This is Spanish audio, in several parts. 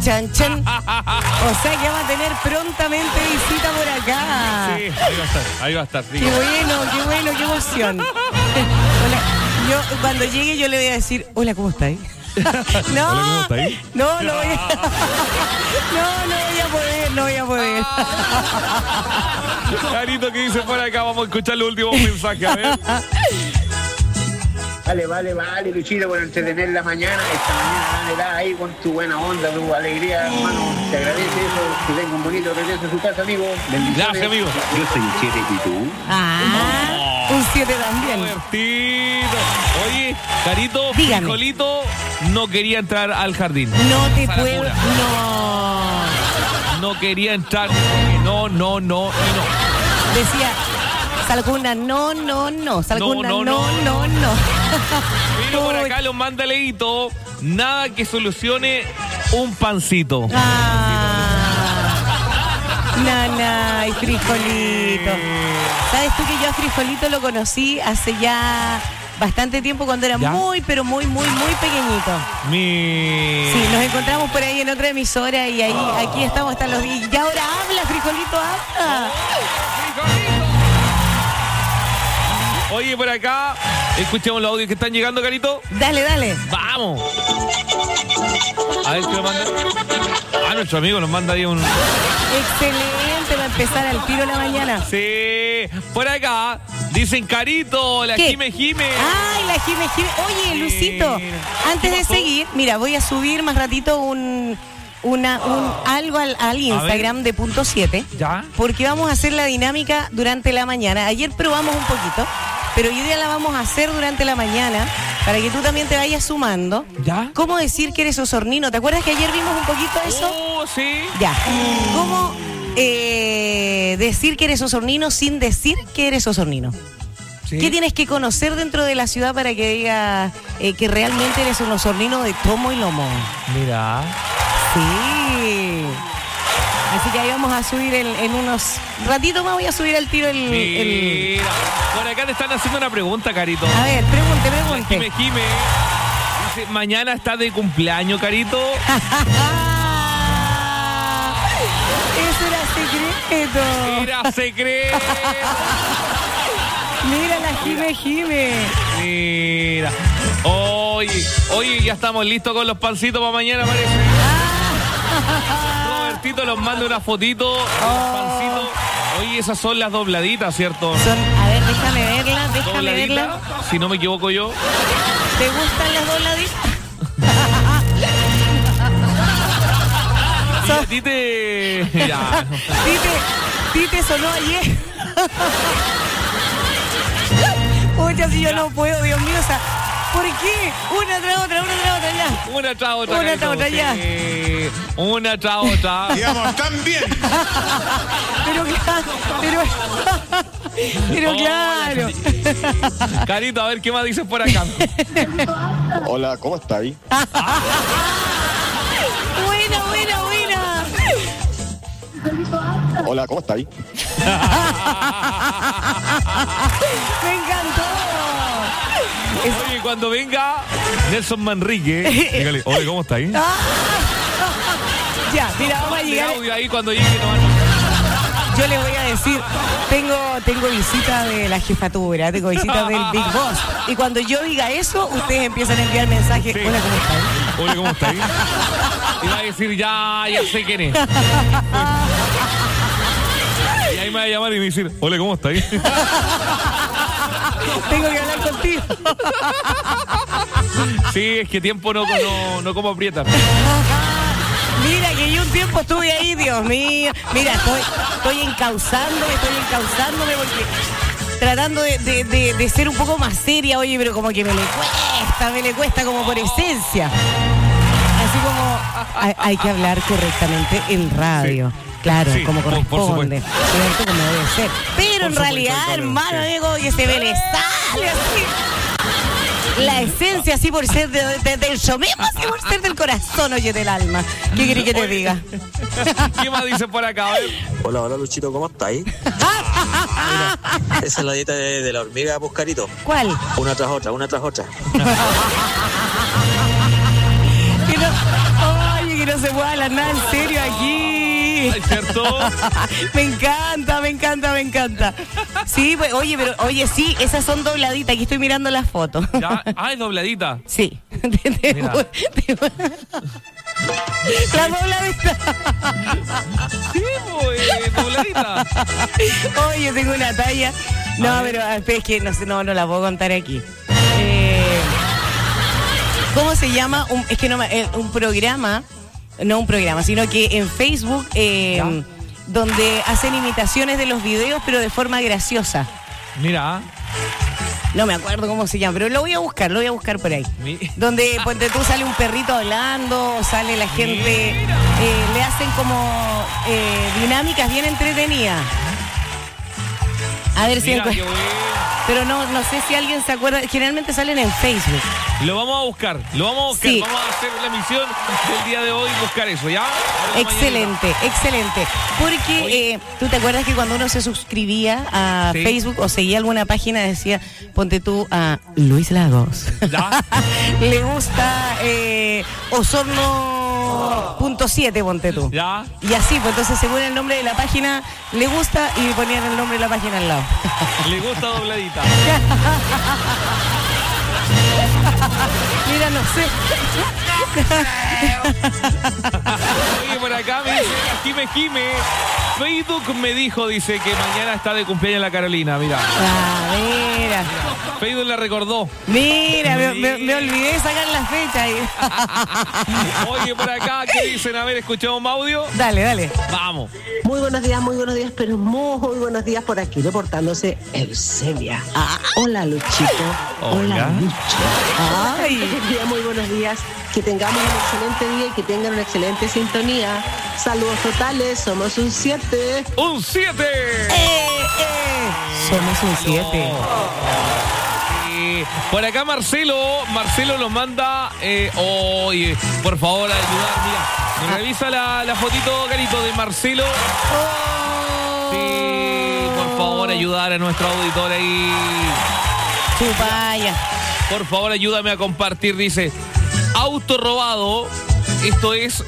Chan, chan. O sea que vamos a tener prontamente visita por acá. Sí, ahí va a estar. Qué bueno, qué emoción. Hola, yo cuando llegue yo le voy a decir, hola, ¿cómo estás? No, Hola, ¿cómo estás? no voy a poder. Carito, ¿qué dice por acá? Vamos a escuchar los últimos mensajes, a ver. Vale, Luchito, por entretener la mañana. Esta mañana dale ahí con tu buena onda, tu alegría, hermano. Te agradece eso. Que tenga un bonito regreso a su casa, amigo. Bendiciones. Gracias, amigo. Yo soy un 7 y tú. Un 7 también. Robertito. Oye, Carito, Dígame. Frijolito no quería entrar al jardín. No te Esa la puedo. pura. No quería entrar. No. Decía, Salcuna, no. Salcuna, no. Vino por acá, los manda Leito. Nada que solucione un pancito. Nana y Frijolito. ¿Sabes tú que yo a Frijolito lo conocí hace ya bastante tiempo cuando era muy, pero muy pequeñito? Sí, nos encontramos por ahí en otra emisora y ahí aquí estamos hasta los días. Y ahora habla, Frijolito, habla. Oye, por acá, escuchemos los audios que están llegando, Carito. Dale. ¡Vamos! A ver qué nos manda. Nuestro amigo nos manda ahí un... Excelente, va a empezar al tiro la mañana. Sí, por acá dicen Carito, la ¿Qué? Jime. Ay, la Jime. Oye, Lucito, antes de seguir, mira, voy a subir más ratito algo al Instagram de Punto 7. ¿Ya? Porque vamos a hacer la dinámica durante la mañana. Ayer probamos un poquito, pero hoy día la vamos a hacer durante la mañana para que tú también te vayas sumando. ¿Ya? ¿Cómo decir que eres osornino? ¿Te acuerdas que ayer vimos un poquito eso? Oh, sí. Ya. ¿Cómo decir que eres osornino sin decir que eres osornino? Sí. ¿Qué tienes que conocer dentro de la ciudad para que digas que realmente eres un osornino de tomo y lomo? Mira. Sí. Así que ahí vamos a subir en unos ratitos más, voy a subir al tiro el... Mira. Por acá te están haciendo una pregunta, Carito. A ver, pregunte. La Jime. Dice, mañana está de cumpleaños, Carito. Eso era secreto. Era secreto. Mira la Jime. Mira. Oye, ya estamos listos con los pancitos para mañana, parece. Robertito nos manda una fotito. Los pancitos. Oye, esas son las dobladitas, ¿cierto? A ver, déjame verla. Dobladita, si no me equivoco yo. ¿Te gustan las dobladitas? Y a ti te... Ya. Tite sonó ayer. Oye, si yo no puedo, Dios mío, o sea, ¿por qué? Una tras otra, ya. Una tras otra. Una tras otra, ya. Una tras otra. Digamos, también. Pero claro. Carito, a ver qué más dices por acá. Hola, ¿cómo estás ahí? Buena. Hola, ¿cómo estás ahí? Me encantó. Oye, cuando venga Nelson Manrique, dígale, oye, ¿cómo está ahí? Ya, mira, vamos a llegar. Audio ahí cuando llegue, Yo les voy a decir, tengo visita de la jefatura, tengo visita del Big Boss. Y cuando yo diga eso, ustedes empiezan a enviar mensajes. Sí. Hola, ¿cómo estás? Oye, ¿cómo está ahí? Y va a decir, ya sé quién es. Y ahí me va a llamar y me va a decir, hola, ¿cómo está ahí? Tengo que hablar contigo. Sí, es que tiempo no como aprieta. Mira, que yo un tiempo estuve ahí, Dios mío. Mira, estoy encauzándome porque tratando de ser un poco más seria, oye, pero como que me le cuesta como por esencia. Así como hay que hablar correctamente en radio. Sí. Claro, sí, como corresponde, ¿cierto? Como debe ser. Pero en realidad, hermano, digo, que se me le sale así. La esencia, así por ser del yo mismo, así por ser del corazón, oye, del alma. ¿Qué querés que te diga? ¿Qué más dice por acá? Hola, Luchito, ¿cómo estás ahí? Esa es la dieta de la hormiga, Puscarito. ¿Cuál? Una tras otra. Que no no se puede hablar nada en serio aquí. ¿Es cierto? Me encanta. Sí, pues, oye, sí, esas son dobladitas. Aquí estoy mirando las fotos. ¿Ya? Ah, es dobladita. Sí. Mira. La dobladita. Sí, pues, dobladita. Oye, tengo una talla. No, pero es que no la puedo contar aquí. ¿Cómo se llama? Un programa, no un programa, sino que en Facebook, donde hacen imitaciones de los videos, pero de forma graciosa. Mira. No me acuerdo cómo se llama, pero lo voy a buscar por ahí. Donde, ponte tú, sale un perrito hablando, sale la gente, le hacen como dinámicas bien entretenidas. A ver si encuentro. Pero no sé si alguien se acuerda. Generalmente salen en Facebook. Lo vamos a buscar. Sí. Vamos a hacer la misión del día de hoy, buscar eso, ¿ya? Excelente. Porque tú te acuerdas que cuando uno se suscribía a Facebook o seguía alguna página, decía, ponte tú a Luis Lagos. ¿Ya? Le gusta Osorno .7, ponte tú. ¿Ya? Y así, pues entonces según el nombre de la página, le gusta y ponían el nombre de la página al lado. Le gusta dobladita. Mira, no sé. Oye, por acá me dice Jime. Facebook me dijo, dice que mañana está de cumpleaños la Carolina, mira. Mira. Facebook la recordó. Mira, me olvidé de sacar la fecha ahí. Oye, por acá, ¿qué dicen? A ver, ¿escuchamos más audio? Dale. Vamos. Muy buenos días, pero muy buenos días por aquí, reportándose Eusebia. Hola, Luchito. Hola, Lucho. Ay. Muy buenos días. Que tengamos un excelente día y que tengan una excelente sintonía. Saludos totales, somos un 7. ¡Un 7! Somos un 7. Por acá Marcelo nos manda, oye, por favor, ayudar, mira, me revisa la fotito, Carito, de Marcelo. Sí, por favor, ayudar a nuestro auditor ahí. Chupaya. Por favor, ayúdame a compartir, dice, auto robado, esto es,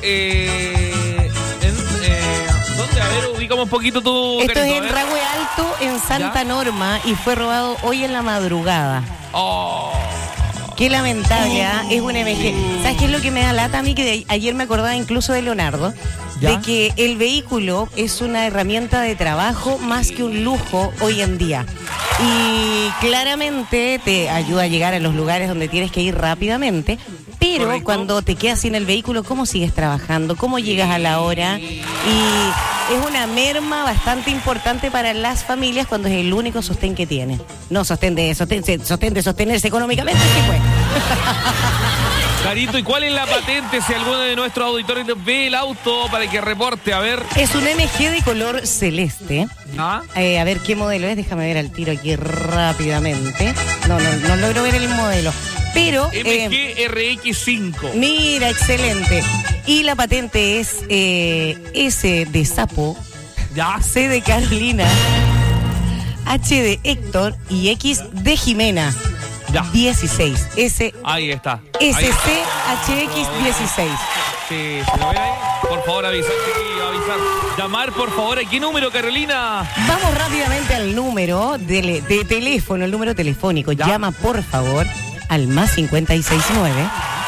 ¿dónde? A ver, ubicamos un poquito tu... Esto Carito, es en Rahue Alto, en Santa Norma, y fue robado hoy en la madrugada. Oh. Qué lamentable, ¿eh? Es un MG. ¿Sabes qué es lo que me da lata a mí? Que ayer me acordaba incluso de Leonardo, ¿ya? De que el vehículo es una herramienta de trabajo más que un lujo hoy en día. Y claramente te ayuda a llegar a los lugares donde tienes que ir rápidamente, pero correcto, cuando te quedas sin el vehículo, ¿cómo sigues trabajando? ¿Cómo llegas a la hora? Y es una merma bastante importante para las familias cuando es el único sostén que tienen. No sostén de sostenerse económicamente, sí pues. Carito, ¿y cuál es la patente si alguno de nuestros auditores ve el auto para que reporte? A ver. Es un MG de color celeste. ¿Ah? A ver qué modelo es, déjame ver al tiro aquí rápidamente. No logro ver el modelo. Pero MG RX5. Mira, excelente. Y la patente es S de sapo, ¿ya? C de Carolina, H de Héctor y X de Jimena. Ya. 16. Ahí está. SCHX16. Sí, ¿se lo ven ahí? Por favor, avisar. Llamar, por favor. ¿A qué número, Carolina? Vamos rápidamente al número de teléfono, el número telefónico. ¿Ya? Llama, por favor, al más 569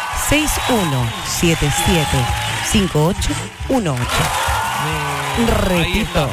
6177 5818. Repito.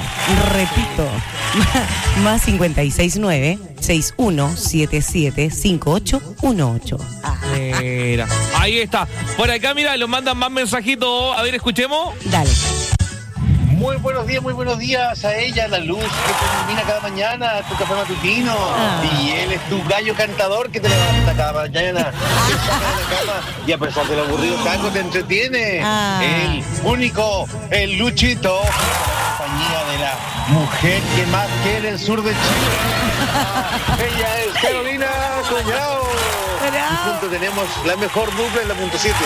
Más 569 6177 5818. Mira, ahí está. Por acá, mira, los mandan más mensajitos. A ver, escuchemos. Dale. Muy buenos días a ella, la luz que te ilumina cada mañana, tu café matutino. Y él es tu gallo cantador que te levanta cada mañana, te saca de la cama y a pesar del aburrido taco te entretiene. El único, el Luchito, la compañía de la mujer que más quiere el sur de Chile. Ella es Carolina Collao. Y juntos tenemos la mejor dupla en la punto 7.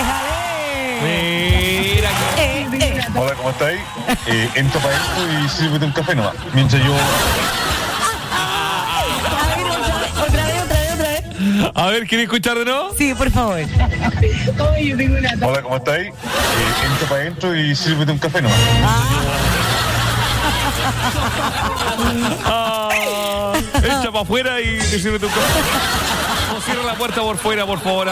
Mira. Hola, ¿cómo estáis? Entro para esto y sírvete un café nomás. Mientras yo... A ver, otra vez. A ver, ¿quieres escuchar de nuevo? Sí, por favor. Hola, ¿cómo estáis? Entra para adentro y sírvete un café nomás. Echa para afuera y te sirve tu café. O cierra la puerta por fuera, por favor.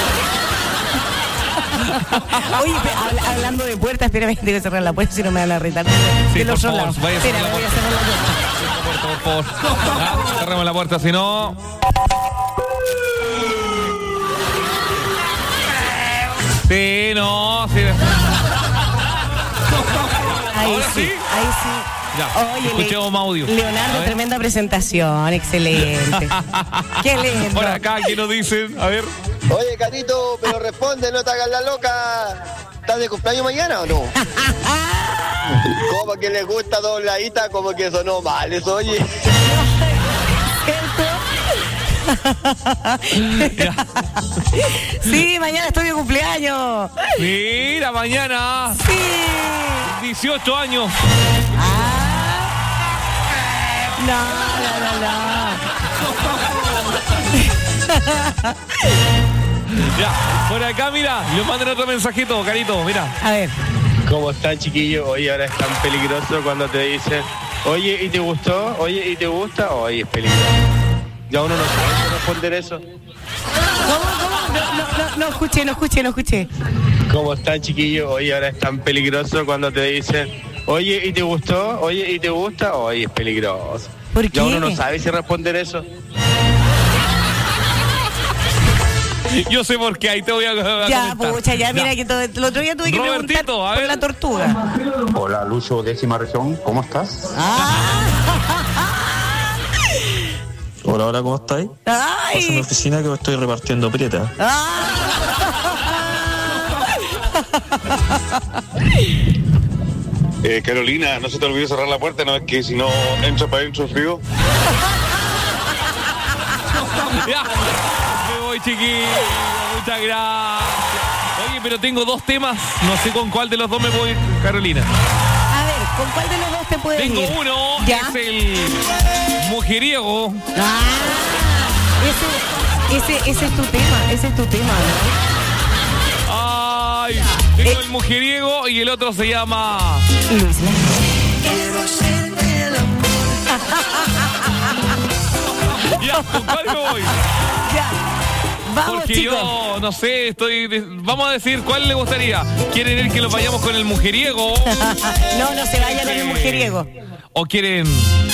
Oye, hablando de puertas, espérame, tengo que cerrar la puerta si no me van a retar. Sí, de los por otros favor, lados. vaya a cerrar Espera, la voy a cerrar la puerta. Por favor. Cerremos la puerta, si no. Sí, no, sí. Ahí ¿Ahora sí? Ahí sí. Ya, Oye, escuchemos más audio. Leonardo, tremenda presentación, excelente. Qué lindo. Por acá, ¿qué nos dicen? A ver. Oye, Carito, pero responde, no te hagas la loca. ¿Estás de cumpleaños mañana o no? Como que le gusta dobladita, como que sonó mal eso, oye. Sí, mañana estoy de cumpleaños. Mira, mañana. Sí. 18 años. No. Ya, por acá, mira, le mandan otro mensajito, Carito, mira. A ver. ¿Cómo están, chiquillos? Oye, ahora es tan peligroso cuando te dicen, oye, ¿y te gustó? Oye, ¿y te gusta? Oye, es peligroso. Ya uno no sabe responder eso. ¿Cómo? No escuché. ¿Cómo están, chiquillos? Oye, ahora es tan peligroso cuando te dicen, oye, ¿y te gustó? Oye, ¿y te gusta? Oye, es peligroso. ¿Por qué? Ya uno no sabe si responder eso. Yo sé por qué, ahí te voy a Ya, comentar. pucha, ya, mira que todo, el otro día tuve que Robertito, preguntar a por ver. la tortuga. Hola, Lucho, 10ª región, ¿cómo estás? Hola, ¿cómo estáis? Paso en mi ¡Ay! oficina que me estoy repartiendo prieta. Carolina, no se te olvide cerrar la puerta, no es que si no entra para adentro frío. Ya, me voy, chiquillo, muchas gracias. Oye, pero tengo dos temas, no sé con cuál de los dos me voy, Carolina. A ver, ¿con cuál de los dos te puedes Tengo ir? uno, ¿Ya? es el mujeriego. Ese es tu tema, ¿no? Ay, tengo el mujeriego y el otro se llama... Luis Ya, ¿con cuál me voy? Ya. Vamos, Porque chicos. yo, no sé, vamos a decir cuál le gustaría. ¿Quieren ir que los vayamos con el mujeriego? No se vaya con el mujeriego. ¿O quieren...?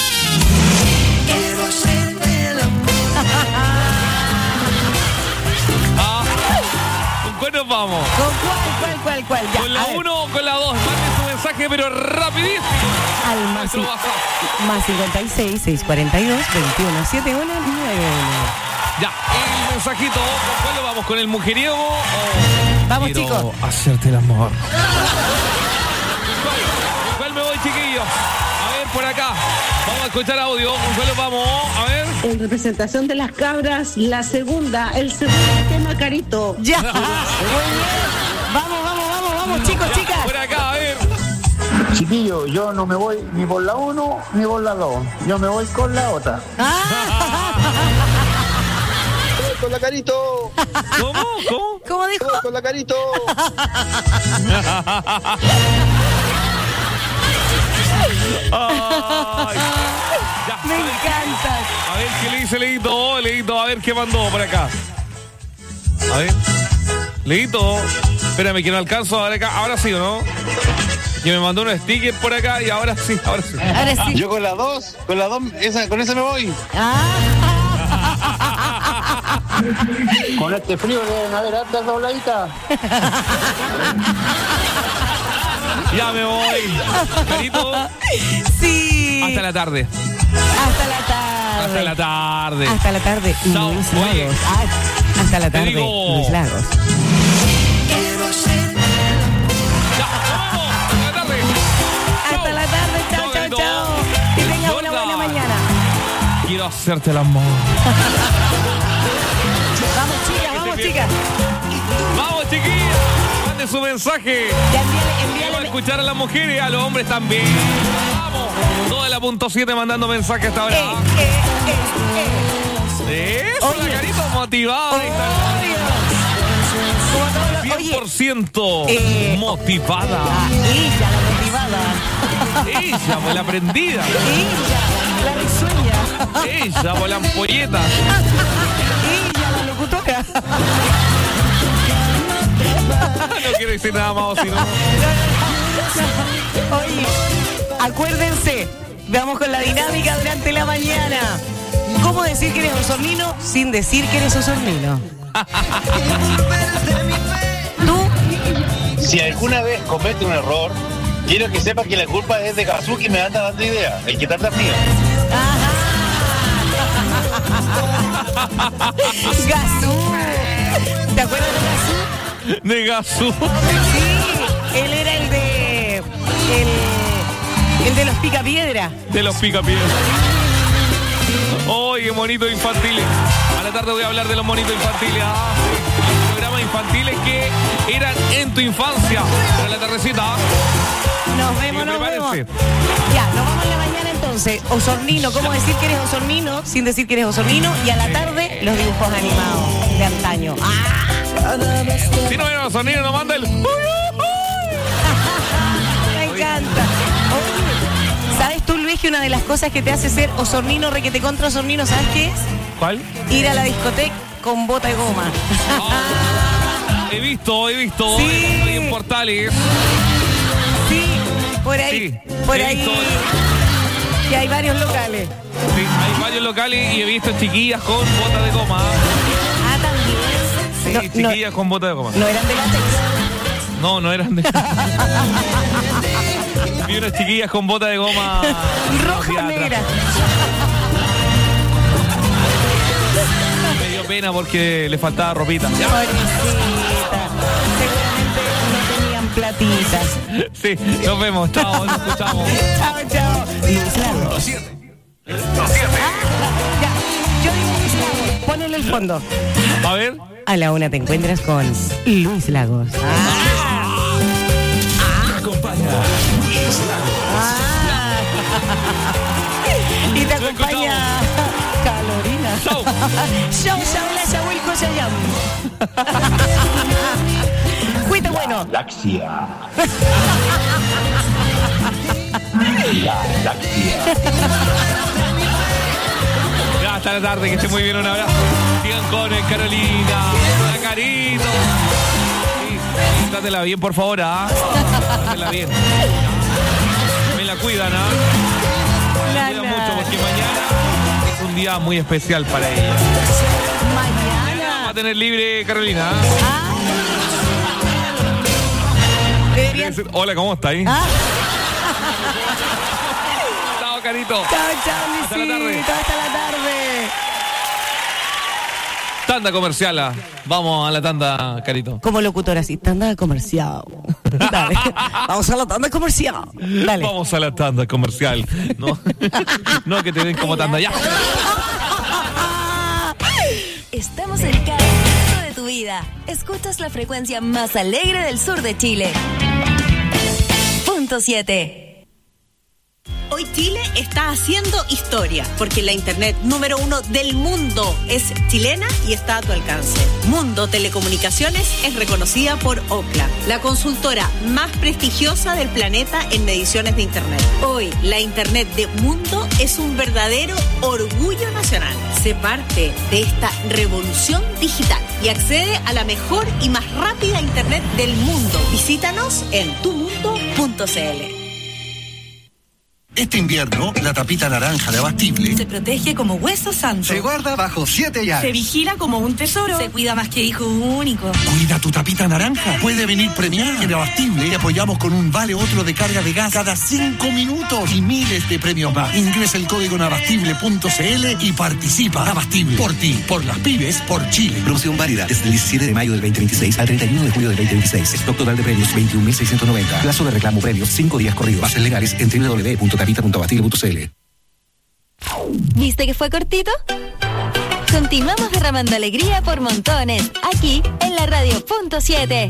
¿Con cuál nos vamos? ¿Con cuál? Ya, ¿Con la a ver. 1 o con la 2? Manden su mensaje, pero rapidísimo. Al más, Nuestro WhatsApp. más 56 642 21 71 91. Ya, el mensajito, ¿con cuál lo vamos? ¿Con el mujeriego o...? Vamos, Quiero chicos. hacerte el amor. ¿Con cuál me voy, chiquillos? A ver, por acá. Vamos a escuchar audio. ¿Con cuál lo vamos? A ver. En representación de las cabras, el segundo tema, Carito. Ya. Muy bien. Vamos, chicos, chicas. Por acá, a ver. Chiquillo, yo no me voy ni por la 1 ni por la 2. Yo me voy con la otra. Con la Carito. ¿Cómo? ¿Cómo dijo? Con la Carito. Ay. Ya, Me encanta. a ver qué le dice Leito, a ver qué mandó por acá. A ver. Leito, espérame que no alcanzo ahora sí, ¿o no? Que me mandó unos stickers por acá y ahora sí. Ahora sí. Yo con la 2, con esa me voy. Con este frío deben haber hartas dobladitas. Ya me voy. Carito, Sí. hasta la tarde. Hasta la tarde. Hasta la tarde. Hasta la tarde. Chao. Luis Oye. Lagos. Hasta la Te tarde. digo- Luis Lagos. Ya, vamos. Hasta la tarde. Hasta la tarde. Chao, chao, Carito. chao. Que tengas una Jordan. buena mañana. Quiero hacerte el amor. Vamos, chicas. Vamos, chiquillos. Mande su mensaje. Ya Quiero envíale. escuchar a las mujeres y a los hombres también. Vamos. Toda la .7 mandando mensajes hasta ahora. Eso, Oye. la Carito motivada. Obvio. Como todos los- Oye, 100% motivada. ella, la motivada. Ella, pues la aprendida. Ella, la risueña. Ella, pues la ampolleta. Ella, la locutora. No quiero decir nada más, sino. Oye, acuérdense, vamos con la dinámica durante la mañana. ¿Cómo decir que eres osornino sin decir que eres osornino? Tú, Si alguna vez comete un error, quiero que sepas que la culpa es de Gazú que me anda dando ideas. El que trata es mío. Gazú. ¿Te acuerdas de Gazú? De Gazú. Sí, él era el de los picapiedra. De los picapiedras. Oye, monitos infantiles. A la tarde voy a hablar de los monitos infantiles. Sí. Programas infantiles que eran en tu infancia. Pero en la tardecita. Nos vemos, nos vemos. Prepárense. Ya, nos vamos en la mañana entonces. Osornino, ¿cómo decir que eres osornino sin decir que eres osornino? Y a la tarde, los dibujos animados de antaño. Si no eran los sonidos, nos manda el. Me encanta. Oye, ¿sabes tú, Luis, que una de las cosas que te hace ser osornino, requete contra osornino, ¿sabes qué es? ¿Cuál? Ir a la discoteca con bota de goma. He visto. Sí. Estoy en portales. Sí, por ahí. Sí, por he ahí. visto. Que hay varios locales. Sí, hay varios locales y he visto chiquillas con botas de goma. Ah, también. Sí, No, chiquillas con botas de goma. no eran de látex. No eran de. Vi unas chiquillas con botas de goma. Roja o negra. Me dio pena porque le faltaba ropita. Pobrecita. Seguramente no tenían platitas. Sí, nos vemos. Chao, nos escuchamos. Chao, chao. Luis Lagos. Ya, yo digo Luis Lagos. Ponele el fondo. A ver. A la una te encuentras con Luis Lagos. Y te acompaña Calorina. Chau. Chau, Sabela, Sabuel, Coyayam. Cuita bueno. Galaxia. Galaxia. Ya, hasta la tarde, que esté muy bien, un abrazo. Sigan con Carolina, la Carito. Sí, trátela bien, por favor, trátela bien. Me la cuidan, Me la cuidan mucho porque mañana es un día muy especial para ella. Mañana. Va a tener libre Carolina. Deberían... Hola, ¿cómo está ahí? Ah. Chao, Carito. Chao, chao, Hasta la tarde. Luisito. Hasta la tarde. Tanda comercial. Vamos a la tanda, Carito. Como locutora, así, tanda comercial. Dale. Vamos a la tanda comercial. Dale. Vamos a la tanda comercial. No, no que te den como tanda. Ya. Estamos en cada momento de tu vida. Escuchas la frecuencia más alegre del sur de Chile. Punto 7. Hoy Chile está haciendo historia, porque la internet número 1 del mundo es chilena y está a tu alcance. Mundo Telecomunicaciones es reconocida por Ookla, la consultora más prestigiosa del planeta en mediciones de internet. Hoy, la internet de Mundo es un verdadero orgullo nacional. Sé parte de esta revolución digital y accede a la mejor y más rápida internet del mundo. Visítanos en tumundo.cl. Este invierno, la tapita naranja de Abastible se protege como hueso santo. se guarda bajo 7 llaves. Se vigila como un tesoro. Se cuida más que hijo único. Cuida tu tapita naranja. Puede venir premiada. En Abastible te apoyamos con un vale otro de carga de gas cada 5 minutos y miles de premios más. Ingresa el código en abastible.cl y participa. Abastible. Por ti, por las pymes, por Chile. Promoción válida desde el 17 de mayo del 2026 al 31 de julio del 2026. Stock total de premios 21.690. Plazo de reclamo premios 5 días corridos. Bases legales en www.tapita.abastible.cl. ¿Viste que fue cortito? Continuamos derramando alegría por montones, aquí en la radio Punto 7.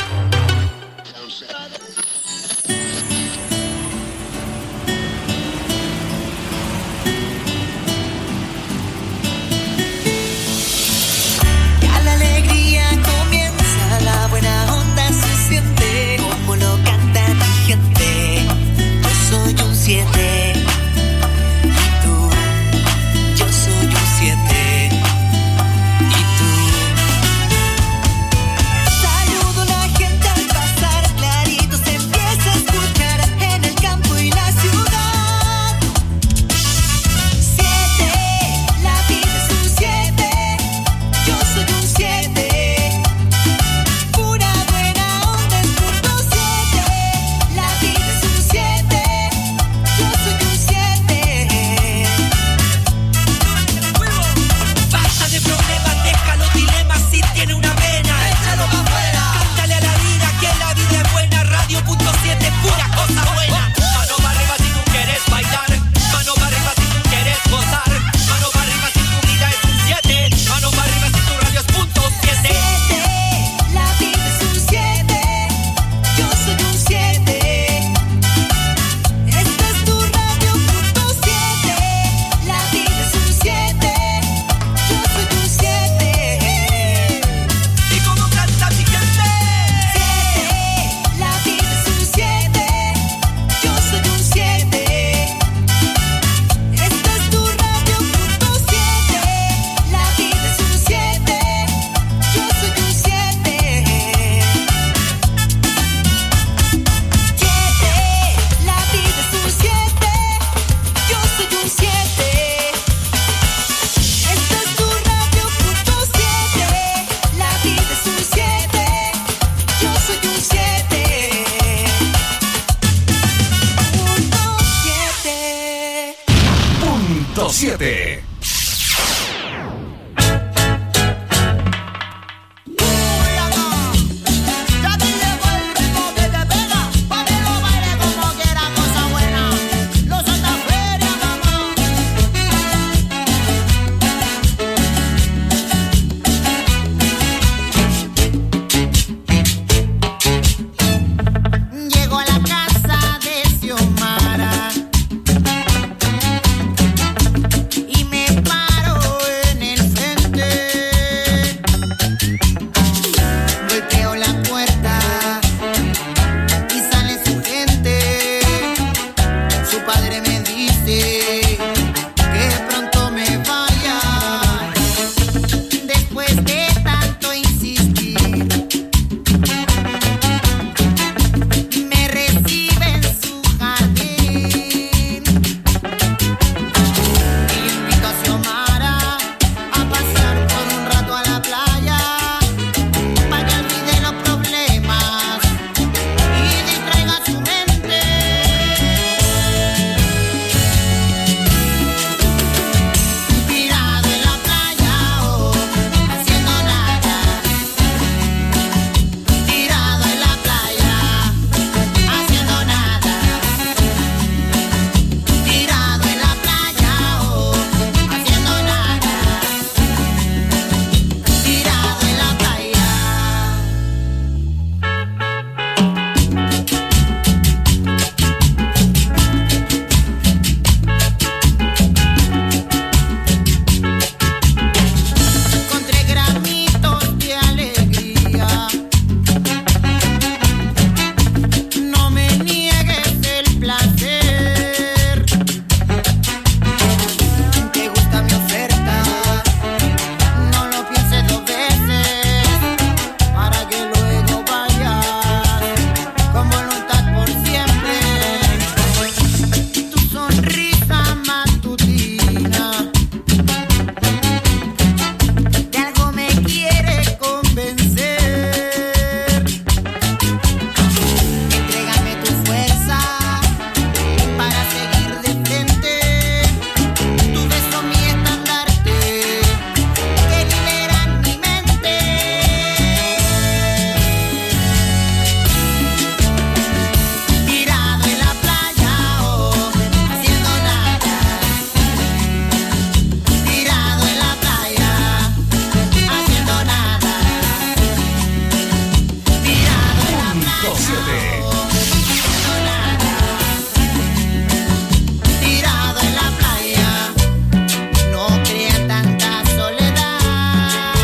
100.7. Llego a la casa de Xiomara y me paro en el frente. Golpeo la puerta y sale su gente. Su padre me dice que pronto me vaya. Después de tanto insistir, me recibe en su jardín y invito a Xiomara a pasear por un rato a la playa para que olvide los problemas y distraiga su mente. Tirado en la playa, haciendo nada. Tirado en la playa, haciendo nada. Tirado en la playa, haciendo nada. Tirado en la playa. Encontré granitos de alegría. No me niegues el placer. ¿Te gusta mi oferta? No lo pienses dos veces para que luego vayas con voluntad por siempre. Tu sonrisa matutina de algo me quiere convencer. Entrégame tu fuerza para seguir de frente. Tu beso mi estandarte que liberan mi mente. Tirado en la playa, haciendo nada. Tirado en la playa, haciendo nada. Tirado en la playa, haciendo nada. Tirado en la playa, no crean tanta soledad.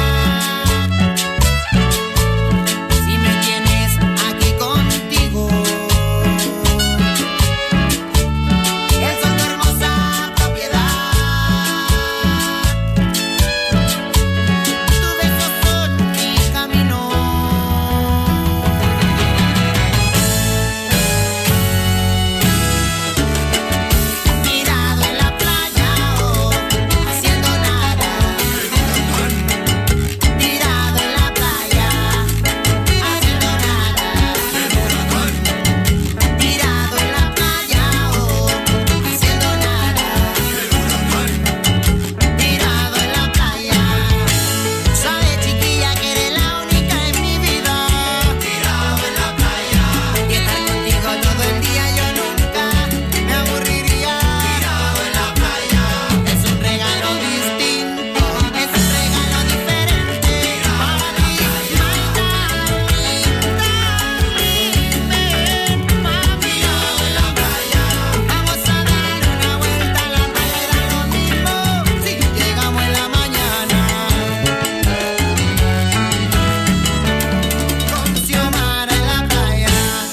Si me tienes aquí contigo, es una hermosa propiedad. Tu beso son mi camino. Tirado en la playa, haciendo nada. Tirado en la playa, haciendo nada. Tirado en la playa, haciendo nada. Tirado en la playa. Sabes, chiquilla, que eres la única en mi vida. Tirado en la playa. Y estar contigo todo el día yo nunca me aburriría. Tirado en la playa. Es un regalo distinto, es un regalo diferente. Para ti, my darling, mami. Tirado en la playa. Vamos a dar una vuelta a la playa, da lo mismo si llegamos en la mañana. Con Xiomara en la playa.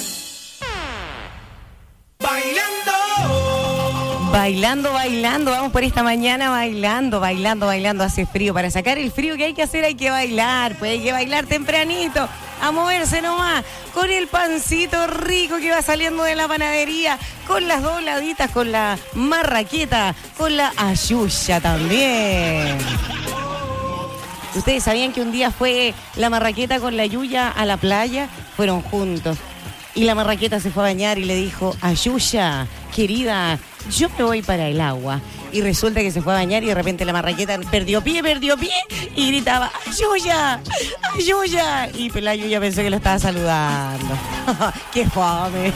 Bailando, bailando, vamos por esta mañana bailando, bailando, bailando. Hace frío, para sacar el frío que hay que hacer hay que bailar, pues hay que bailar tempranito, a moverse nomás, con el pancito rico que va saliendo de la panadería, con las dobladitas, con la marraqueta, con la ayuya también. ¿Ustedes sabían que un día fue la marraqueta con la Yuya a la playa? Fueron juntos. Y la marraqueta se fue a bañar y le dijo: Ayuya, querida, yo me voy para el agua. Y resulta que se fue a bañar y de repente la marraqueta perdió pie y gritaba, ¡Ayuya! ¡Ayuya! Y la Yuya pensó que lo estaba saludando. ¡Qué fome!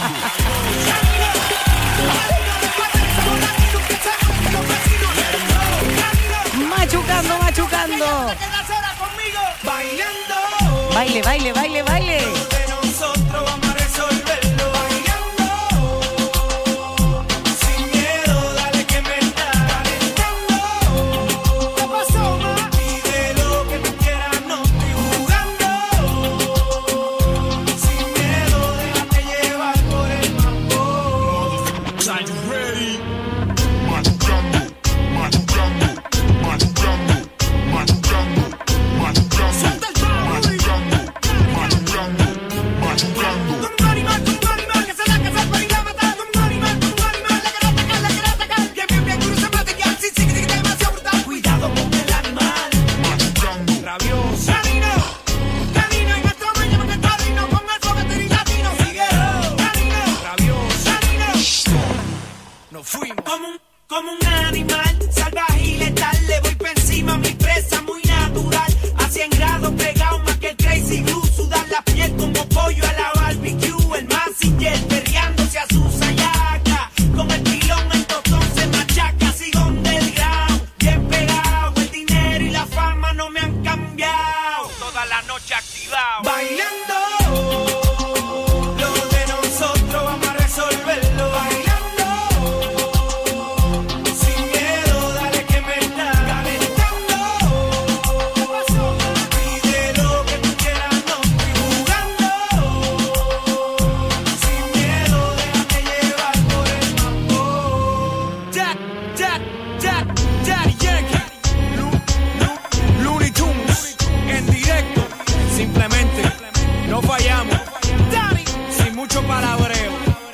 Machucando. Baile. Como un animal salvaje y letal, le voy por encima a mi presa muy natural. A 100 grados pegado más que el Crazy Glue, sudar la piel como pollo a la barbecue. El Mazinger perreándose a su sayaca, con el pilón el tostón se machaca. Sigo underground, bien pegado, el dinero y la fama no me han cambiado. Toda la noche activado, bailando. Lo de nosotros vamos a resolverlo, bailando. No fallamos, Dani, sin mucho palabreo.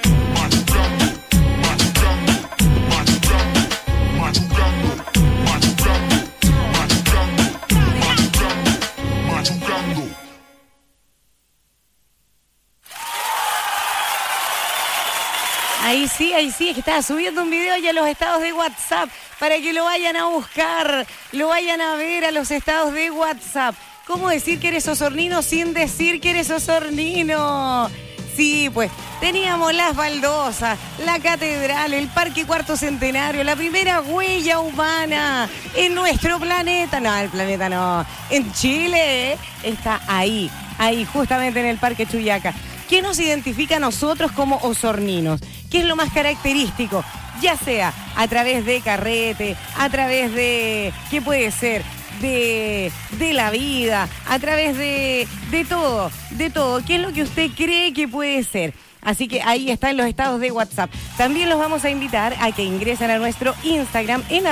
Ahí sí, es que estaba subiendo un video ya a los estados de WhatsApp para que lo vayan a buscar, lo vayan a ver a los estados de WhatsApp. ¿Cómo decir que eres osornino sin decir que eres osornino? Sí, pues teníamos las baldosas, la catedral, el Parque Cuarto Centenario, la primera huella humana en nuestro planeta. No, el planeta no. En Chile está ahí, justamente en el Parque Chuyaca. ¿Qué nos identifica a nosotros como osorninos? ¿Qué es lo más característico? Ya sea a través de carrete, a través de... ¿Qué puede ser? De la vida, a través de todo. ¿Qué es lo que usted cree que puede ser? Así que ahí están los estados de WhatsApp. También los vamos a invitar a que ingresen a nuestro Instagram en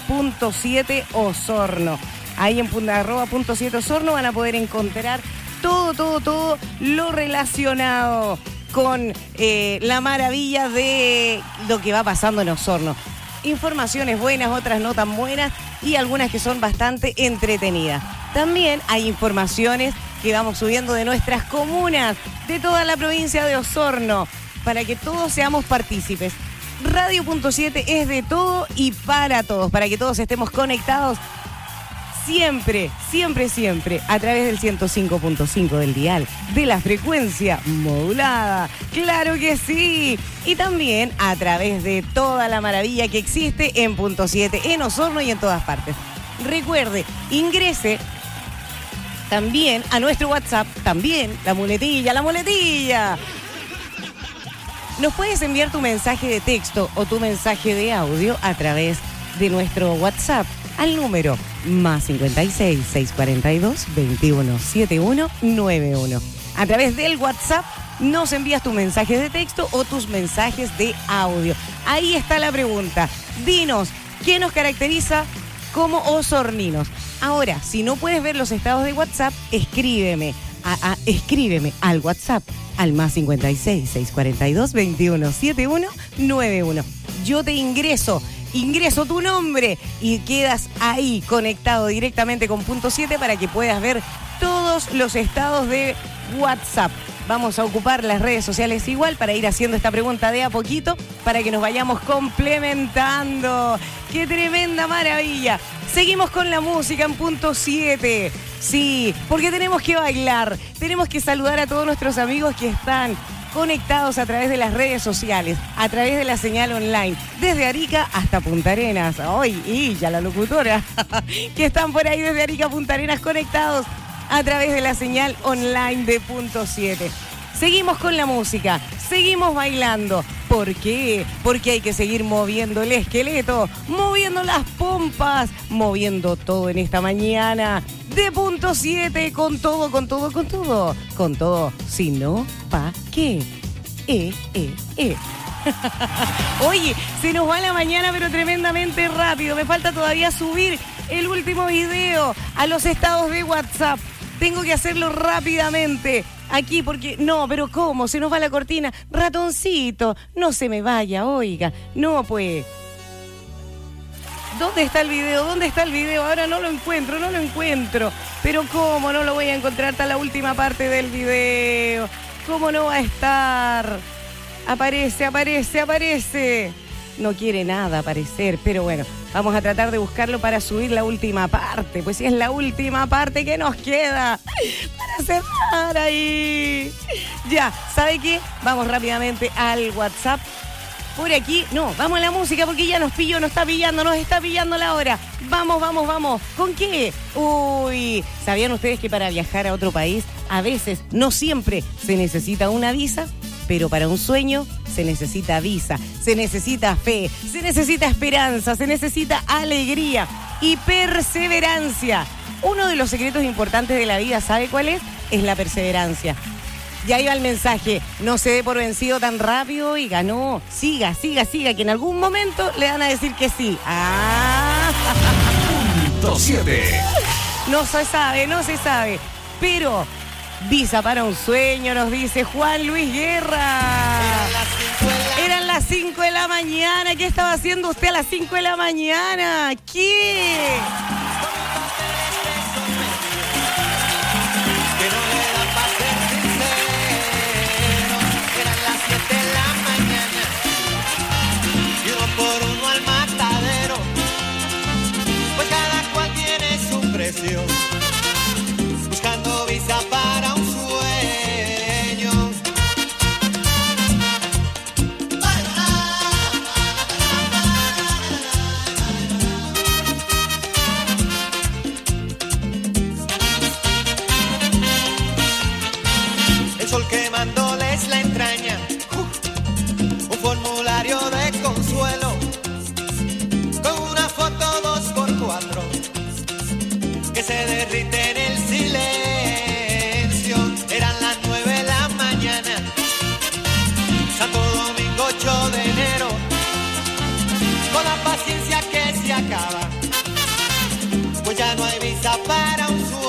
@.7osorno. Ahí en @.7osorno van a poder encontrar todo lo relacionado con la maravilla de lo que va pasando en Osorno. Informaciones buenas, otras no tan buenas y algunas que son bastante entretenidas. También hay informaciones que vamos subiendo de nuestras comunas, de toda la provincia de Osorno, para que todos seamos partícipes. Radio.7 es de todo y para todos, para que todos estemos conectados siempre, a través del 105.5 del dial, de la frecuencia modulada. ¡Claro que sí! Y también a través de toda la maravilla que existe en .7, en Osorno y en todas partes. Recuerde, ingrese también a nuestro WhatsApp, también la muletilla. Nos puedes enviar tu mensaje de texto o tu mensaje de audio a través de nuestro WhatsApp al número +56 642 21 71 91. A través del WhatsApp nos envías tu mensaje de texto o tus mensajes de audio. Ahí está la pregunta. Dinos, ¿qué nos caracteriza como osorninos? Ahora, si no puedes ver los estados de WhatsApp, escríbeme al WhatsApp al +56 642 21 71 91. Yo te ingreso tu nombre y quedas ahí conectado directamente con .7 para que puedas ver todos los estados de WhatsApp. vamos a ocupar las redes sociales igual para ir haciendo esta pregunta de a poquito, para que nos vayamos complementando. ¡Qué tremenda maravilla! Seguimos con la música en punto 7. Sí, porque tenemos que bailar, tenemos que saludar a todos nuestros amigos que están conectados a través de las redes sociales, a través de la señal online, desde Arica hasta Punta Arenas. ¡Ay, y ya la locutora! Que están por ahí desde Arica a Punta Arenas conectados a través de la señal online de punto 7. Seguimos con la música, seguimos bailando. ¿Por qué? Porque hay que seguir moviendo el esqueleto, moviendo las pompas, moviendo todo en esta mañana de punto 7, con todo, con todo, con todo. Con todo, si no, ¿pa' qué? Oye, se nos va la mañana, pero tremendamente rápido. Me falta todavía subir el último video a los estados de WhatsApp. Tengo que hacerlo rápidamente aquí porque... No, pero ¿cómo? Se nos va la cortina. Ratoncito, no se me vaya, oiga. No, pues... ¿Dónde está el video? ¿Dónde está el video? Ahora no lo encuentro. Pero ¿cómo no lo voy a encontrar hasta la última parte del video? ¿Cómo no va a estar? Aparece. No quiere nada aparecer, pero bueno, vamos a tratar de buscarlo para subir la última parte. Pues si es la última parte que nos queda para cerrar ahí. Ya, ¿sabe qué? Vamos rápidamente al WhatsApp. Por aquí, no, vamos a la música porque ya nos está pillando la hora. Vamos. ¿Con qué? Uy, ¿sabían ustedes que para viajar a otro país, a veces, no siempre, se necesita una visa? Pero para un sueño se necesita visa, se necesita fe, se necesita esperanza, se necesita alegría y perseverancia. Uno de los secretos importantes de la vida, ¿sabe cuál es? Es la perseverancia. Ya iba el mensaje, no se dé por vencido tan rápido, oiga, no, siga, que en algún momento le van a decir que sí. Punto 7. No se sabe, pero... Visa para un sueño, nos dice Juan Luis Guerra. Eran las 5 de la mañana. ¿Qué estaba haciendo usted a las 5 de la mañana? ¿Qué? Eran las 7 de la mañana. Y uno por uno al matadero. Pues cada cual tiene su precio. Buscando visa para un sueño. El sol quemándoles la entraña. Un formulario de consuelo. Con una foto 2x4. Que se derrite en el silencio. Eran las 9 de la mañana. Santo Domingo 8 de enero. Con la paciencia que se acaba. Pues ya no hay visa para un sueño.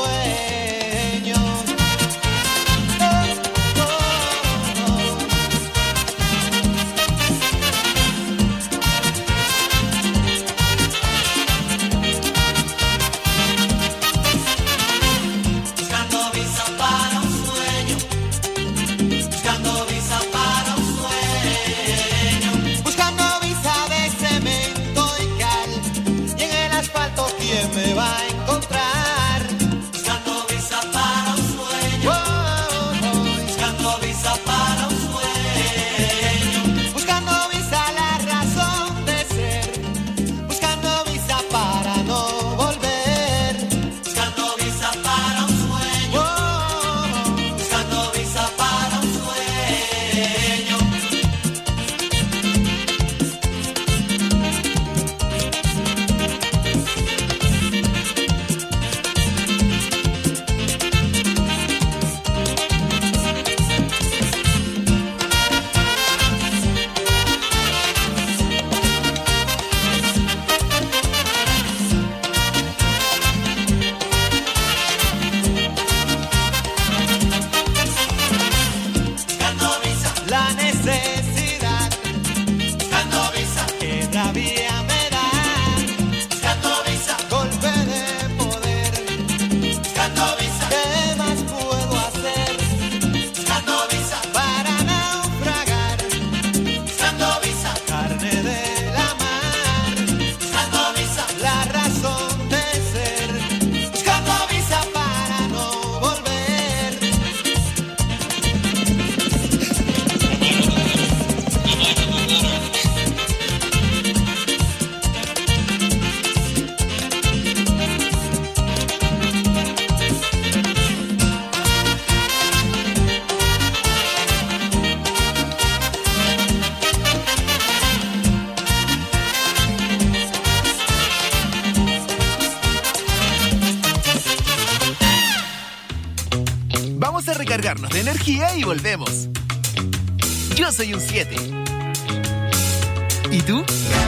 Me va a encontrar buscando visa para un sueño. Buscando visa para un sueño. Buscando visa la razón de ser. Buscando visa para no volver. Buscando visa para un sueño. Buscando visa para un sueño. La necesidad, buscando visa, que rabia me da, buscando visa, golpe de poder, buscando visa, ¿qué más puedo hacer? Buscando visa. recargarnos de energía y volvemos. Yo soy un 7. ¿Y tú?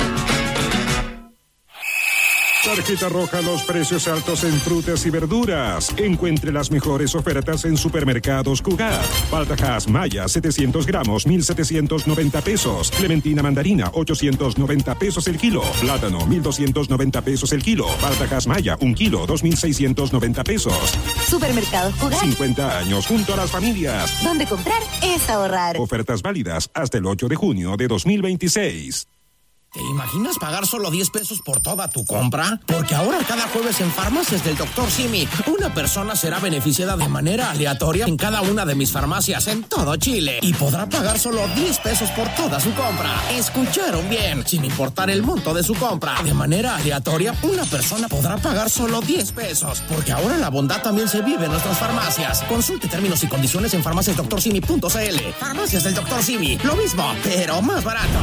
Tarjeta roja, los precios altos en frutas y verduras. Encuentre las mejores ofertas en Supermercados Cugat. Paltajas Maya, 700 gramos, 1,790 pesos. Clementina mandarina, 890 pesos el kilo. Plátano, 1,290 pesos el kilo. Paltajas Maya, 1 kilo, 2,690 pesos. Supermercados Cugat. 50 años junto a las familias. Donde comprar es ahorrar. Ofertas válidas hasta el 8 de junio de 2026. ¿Te imaginas pagar solo 10 pesos por toda tu compra? Porque ahora cada jueves en Farmacias del Dr. Simi, una persona será beneficiada de manera aleatoria en cada una de mis farmacias en todo Chile y podrá pagar solo 10 pesos por toda su compra. ¿Escucharon bien? Sin importar el monto de su compra. De manera aleatoria, una persona podrá pagar solo 10 pesos. Porque ahora la bondad también se vive en nuestras farmacias. Consulte términos y condiciones en farmaciasdrcimi.cl. Farmacias del Dr. Simi. Lo mismo, pero más barato.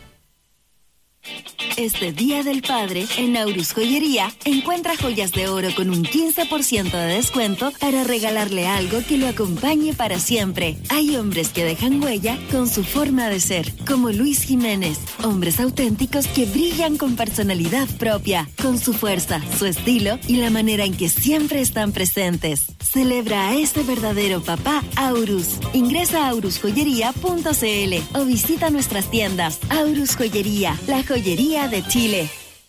Este Día del Padre, en Aurus Joyería, encuentra joyas de oro con un 15% de descuento para regalarle algo que lo acompañe para siempre. Hay hombres que dejan huella con su forma de ser, como Luis Jiménez. Hombres auténticos que brillan con personalidad propia, con su fuerza, su estilo y la manera en que siempre están presentes. Celebra a ese verdadero papá Aurus. Ingresa a aurusjoyería.cl o visita nuestras tiendas. Aurus Joyería, la joyería de Chile.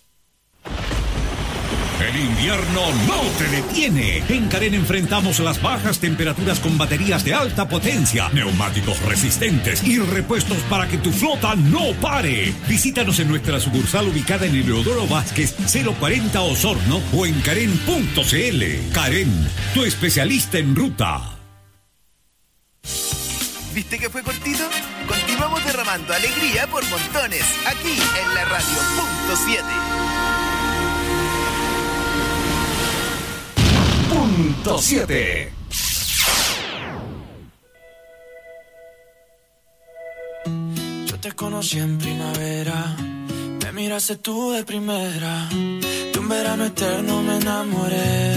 El invierno no te detiene. En Karen enfrentamos las bajas temperaturas con baterías de alta potencia, neumáticos resistentes y repuestos para que tu flota no pare. Visítanos en nuestra sucursal ubicada en Eleodoro Vázquez 040 Osorno o en karen.cl. Karen, tu especialista en ruta. ¿Viste que fue cortito? Continuamos derramando alegría por montones, aquí en la radio Punto 7. Punto 7. Yo te conocí en primavera, me miraste tú de primera, de un verano eterno me enamoré.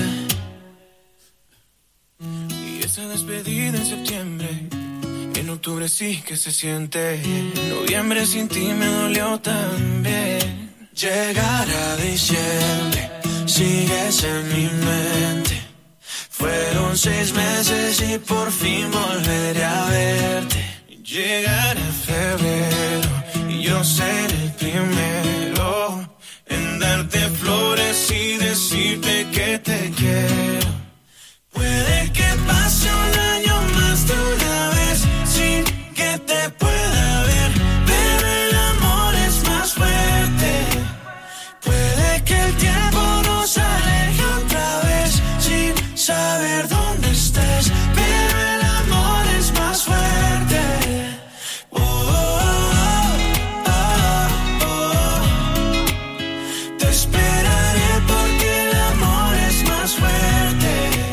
Y esa despedida en septiembre, en octubre sí que se siente, noviembre sin ti me dolió también. Llegar a diciembre, sigues en mi mente. Fueron 6 meses y por fin volveré a verte. Llegar a febrero y yo seré el primero en darte flores y decirte que te quiero. Puede que pase un año más de una vez sin que te pueda ver, pero el amor es más fuerte. Puede que el tiempo nos aleje otra vez sin saber dónde estés, pero el amor es más fuerte. Oh, oh, oh, oh. Te esperaré porque el amor es más fuerte.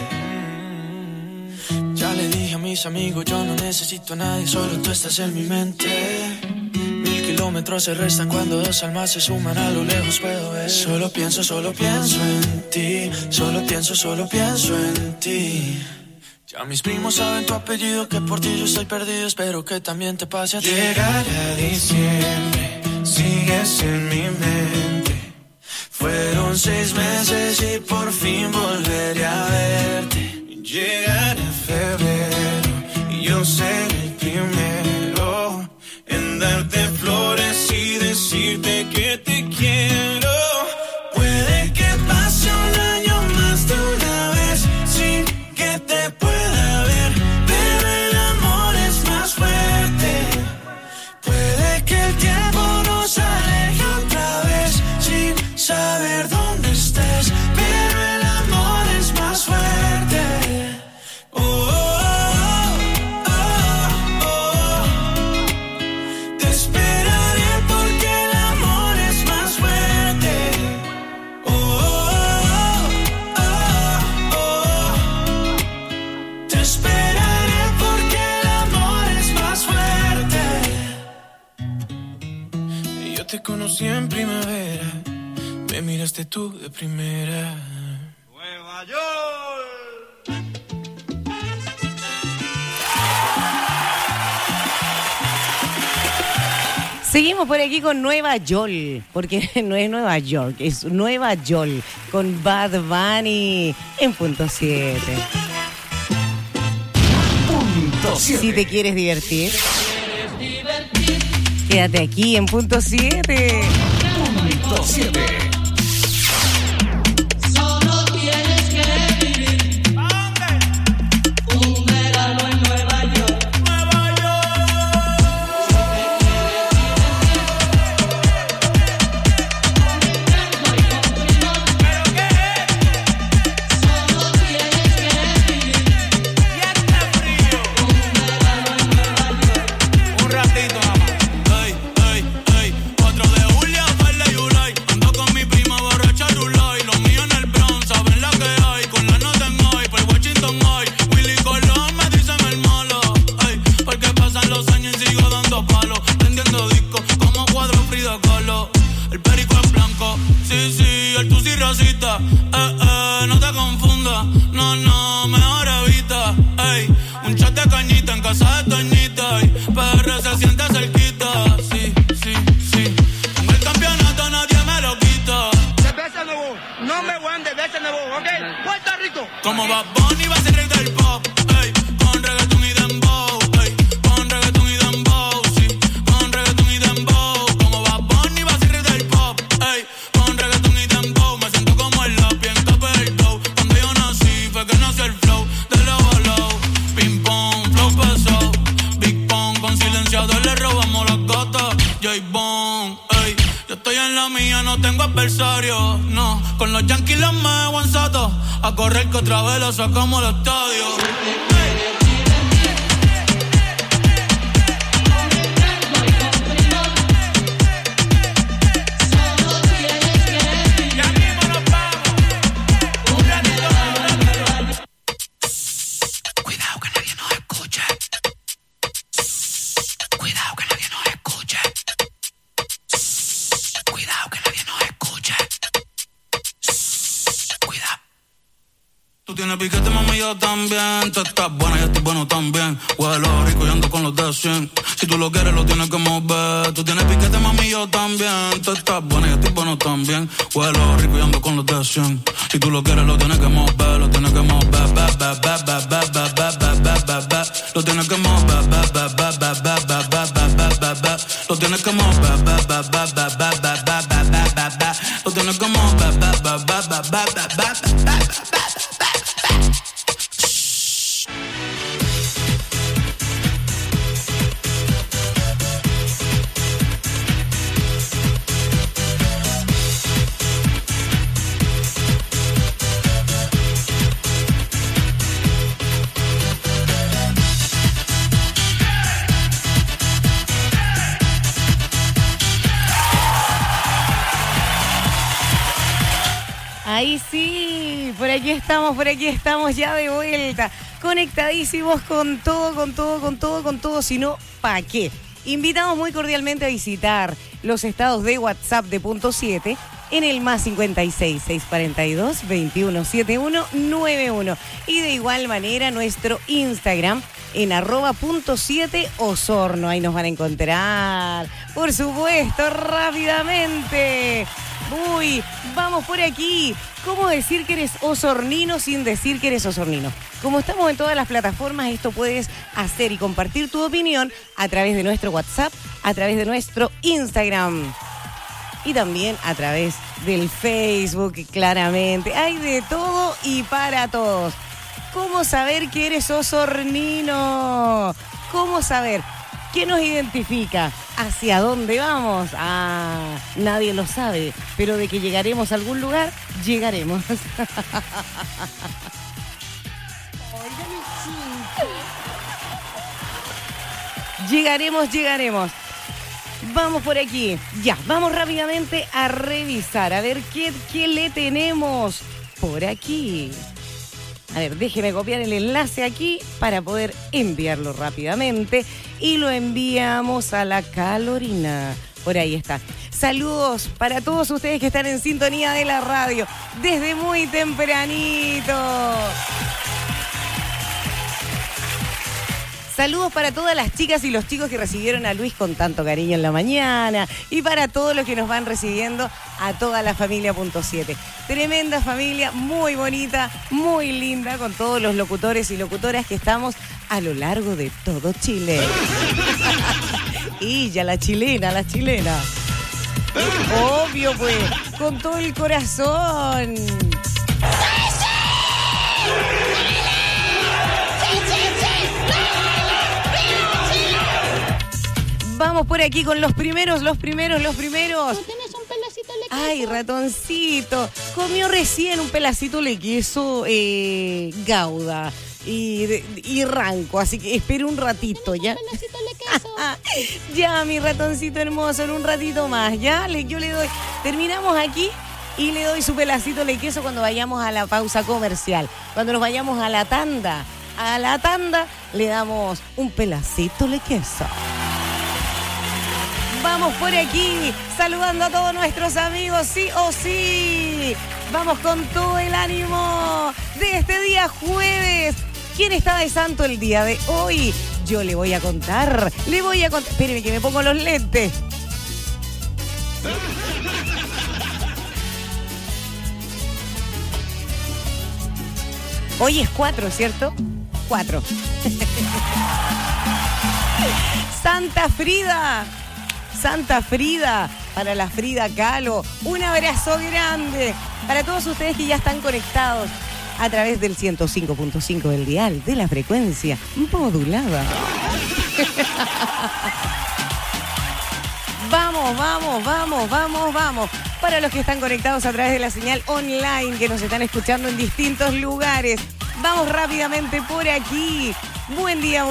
Ya le dije a mis amigos, yo no necesito a nadie, solo tú estás en mi mente. 1000 kilómetros se restan cuando 2 almas se suman, a lo lejos puedo ver. Solo pienso en ti, solo pienso en ti. Ya mis primos saben tu apellido, que por ti yo estoy perdido, espero que también te pase a ti. Llegar a diciembre, sigues en mi mente. Fueron 6 meses y por fin volveré a verte. Llegar a febrero y yo seré el primero en darte flores y decirte que te quiero. Puede que pase un año más de una vez sin que te pueda ver, pero el amor es más fuerte. Puede que el tiempo nos aleje otra vez sin saber dónde estés, pero el amor es más fuerte. Oh, oh, oh, oh. Te esperaré porque el amor es más fuerte. Oh, oh, oh, oh. Te esperaré porque el amor es más fuerte. Yo te conocí en primavera, me miraste tú de primera. Nueva York. Seguimos por aquí con Nueva York, porque no es Nueva York, es Nueva York, con Bad Bunny en punto 7. Punto 7. Si te quieres divertir, quédate aquí en punto 7. Punto 7. Solo tienes que vivir. Un verano en Nueva York. Nueva York. ¿Pero qué es? Solo tienes que vivir. Y este frío. Un verano en Nueva York. Un ratito nada más. Ey, ey, ey. 4 de julio, Farley y Ulay. Ando con mi prima borracha Rulay. Los míos en el Bronx, saben la que hay. Con la nota en hoy, por Washington hoy. Willy Colón me dicen el malo. Ey, porque pasan los años y sigo dando palos. Prendiendo discos como cuadro Frida Kahlo. El perico es blanco, sí, sí, el tusi racista. No te confundas, no, no, mejor evita. Ey, un chat de cañita en casa de Toñita. Y PR se siente cerquita, sí, sí, sí. Con el campeonato nadie me lo quita. Cerveza nuevo, number one de cerveza nuevo, ¿ok? Puerto Rico. Como Bad Bunny va a ser rey del pop, ey, con reggaetón y dembow, ey, con reggaetón y dembow, sí, con reggaetón y dembow. Como Bad Bunny va a ser rey del pop, ey, con reggaetón y dembow. Me siento como el lápiz en Capel del Dow. Cuando yo nací fue que nació el flow de lado a lado. Ping pong, flow pesado, Big Pong, con silenciador le robamos las gatas. J-Bone, ey, yo estoy en la mía, no tengo adversario, no. Con los Yankees los me guanzato, a correr que otra vez la sacamos al estadio. Cuidado que nadie nos escuche. Cuidado que nadie nos escuche. Cuidado que nadie nos escuche. Cuidado. Tú tienes piquete, mami, yo también. Tú estás buena, yo estoy bueno también. Huelo rico y ando con los de 100. Si tú lo quieres, lo tienes que mover. Tú tienes piquete, mami, yo también. Tú estás buena, yo estoy bueno también. Huelo rico y ando con los de 100. Si tú lo quieres, lo tienes que mover. Lo tienes que mover. Lo tienes que mover. Lo tienes que mover. Lo tienes que mover. Ahí sí, por aquí estamos ya de vuelta, conectadísimos con todo, si no, ¿pa' qué? Invitamos muy cordialmente a visitar los estados de WhatsApp de punto 7 en el más 56 642 2171 91 y de igual manera nuestro Instagram en @.7 Osorno, ahí nos van a encontrar, por supuesto, rápidamente. Uy, vamos por aquí. ¿Cómo decir que eres osornino sin decir que eres osornino? Como estamos en todas las plataformas, esto puedes hacer y compartir tu opinión a través de nuestro WhatsApp, a través de nuestro Instagram y también a través del Facebook, claramente. Hay de todo y para todos. ¿Cómo saber que eres osornino? ¿Cómo saber? ¿Qué nos identifica? ¿Hacia dónde vamos? Ah, nadie lo sabe, pero de que llegaremos a algún lugar, llegaremos. Llegaremos. Vamos por aquí. Ya, vamos rápidamente a revisar, a ver qué le tenemos por aquí. A ver, déjeme copiar el enlace aquí para poder enviarlo rápidamente. Y lo enviamos a la Calorina. Por ahí está. Saludos para todos ustedes que están en sintonía de la radio desde muy tempranito. Saludos para todas las chicas y los chicos que recibieron a Luis con tanto cariño en la mañana y para todos los que nos van recibiendo, a toda la familia .7. Tremenda familia, muy bonita, muy linda, con todos los locutores y locutoras que estamos a lo largo de todo Chile. Y ya la chilena. Obvio, pues, con todo el corazón. Vamos por aquí con los primeros. ¿No tienes un pedacito de queso? Ay, ratoncito. Comió recién un pedacito de queso Gouda y Ranco, así que espere un ratito, ¿ya? Ya, mi ratoncito hermoso, en un ratito más, ¿ya? Yo le doy. Terminamos aquí y le doy su pedacito de queso cuando vayamos a la pausa comercial. Cuando nos vayamos a la tanda, le damos un pedacito de queso. Vamos por aquí, saludando a todos nuestros amigos, sí o sí. Vamos con todo el ánimo de este día jueves. ¿Quién está de santo el día de hoy? Yo le voy a contar. Espéreme que me pongo los lentes. Hoy es 4, ¿cierto? 4. Santa Frida, para la Frida Kahlo, un abrazo grande para todos ustedes que ya están conectados a través del 105.5 del dial de la frecuencia modulada. Vamos. Para los que están conectados a través de la señal online, que nos están escuchando en distintos lugares, vamos rápidamente por aquí. Buen día.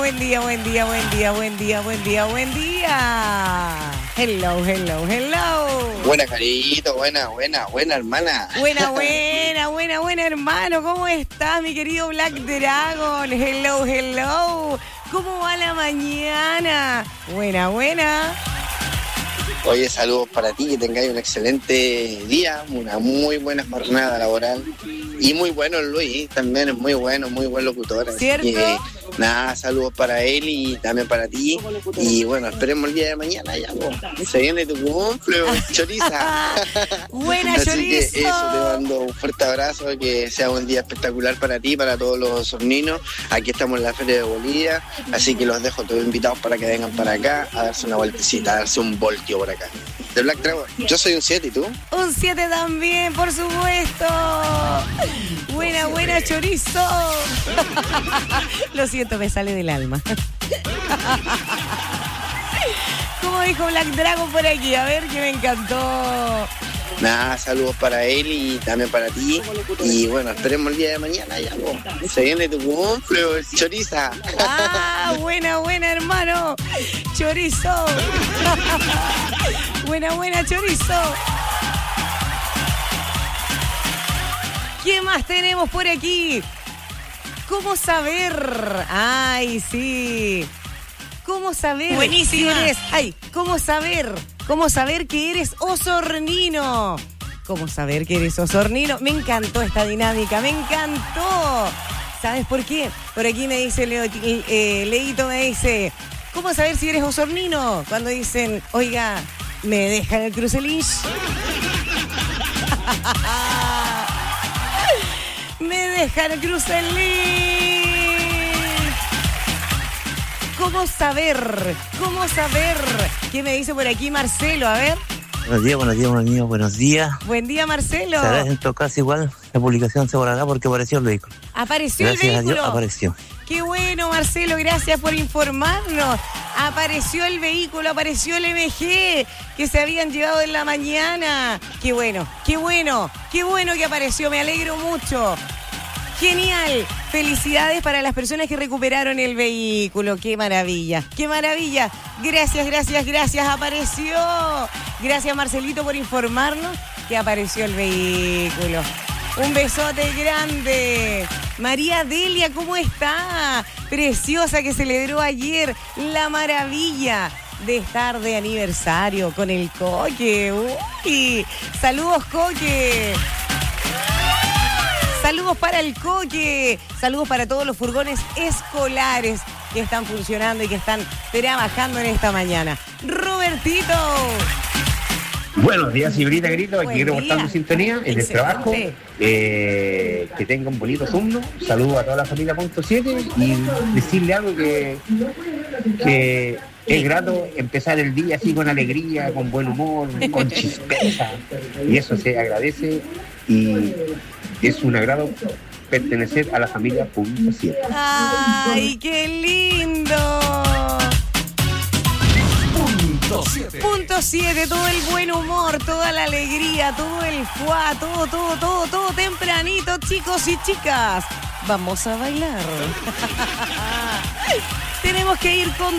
Hello. Buena, Carito, buena, hermana. Buena, hermano. ¿Cómo estás, mi querido Black Dragon? Hello. ¿Cómo va la mañana? Buena. Oye, saludos para ti, que tengáis un excelente día, una muy buena jornada laboral. Y muy bueno Luis, también es muy buen locutor. ¿Cierto? Así que, nada, saludos para él y también para ti. Y bueno, esperemos el día de mañana ya. Se viene tu cumpleaños, Choriza. Buena, así Chorizo. Que eso, te mando un fuerte abrazo, que sea un día espectacular para ti, para todos los osorninos. Aquí estamos en la Feria de Bolivia, así que los dejo todos invitados para que vengan para acá a darse una vueltecita, a darse un voltio por acá. De Black Dragon, yo soy un 7, ¿y tú? Un 7 también, por supuesto. Buena, Chorizo. Lo siento, me sale del alma. ¿Cómo dijo Black Dragon por aquí? A ver, que me encantó. Nada, saludos para él y también para ti. Y bueno, esperemos el día de mañana ya. Se viene tu cumpleaños, Choriza. Buena, hermano. Chorizo. Buena, Chorizo. ¿Qué más tenemos por aquí? ¿Cómo saber? Ay, sí. ¿Cómo saber? Buenísima. Que eres? Ay, ¿cómo saber? ¿Cómo saber que eres osornino? ¿Cómo saber que eres osornino? Me encantó esta dinámica, me encantó. ¿Sabes por qué? Por aquí me dice Leito, me dice, ¿cómo saber si eres osornino? Cuando dicen, oiga, ¿me dejan el crucelinch? Me dejan el crucelinch. ¿Cómo saber? ¿Qué me dice por aquí Marcelo? A ver. Buenos días. Buen día, Marcelo. ¿Sabes? En todo caso, igual la publicación se borrará porque apareció el vehículo. ¿Apareció Gracias el vehículo? a Dios, apareció. Qué bueno, Marcelo, gracias por informarnos. Apareció el vehículo, apareció el MG que se habían llevado en la mañana. Qué bueno que apareció, me alegro mucho. Genial, felicidades para las personas que recuperaron el vehículo, qué maravilla. Gracias, apareció. Gracias, Marcelito, por informarnos que apareció el vehículo. Un besote grande. María Delia, ¿cómo está? Preciosa, que celebró ayer la maravilla de estar de aniversario con el Coque. Uy, saludos, Coque. Saludos para el Coque. Saludos para todos los furgones escolares que están funcionando y que están trabajando en esta mañana. Robertito. Buenos días, Ibrita Grito, aquí Buen reportando día. sintonía en el Excelente. trabajo. Que tengan bonitos turnos. Saludos a toda la familia Punto 7 y decirle algo que es grato empezar el día así con alegría, con buen humor, con chispeza. Y eso se agradece y es un agrado pertenecer a la familia Punto 7. ¡Ay, qué lindo! Punto 7, todo el buen humor, toda la alegría, todo el fuá, todo tempranito, chicos y chicas. Vamos a bailar. Tenemos que ir con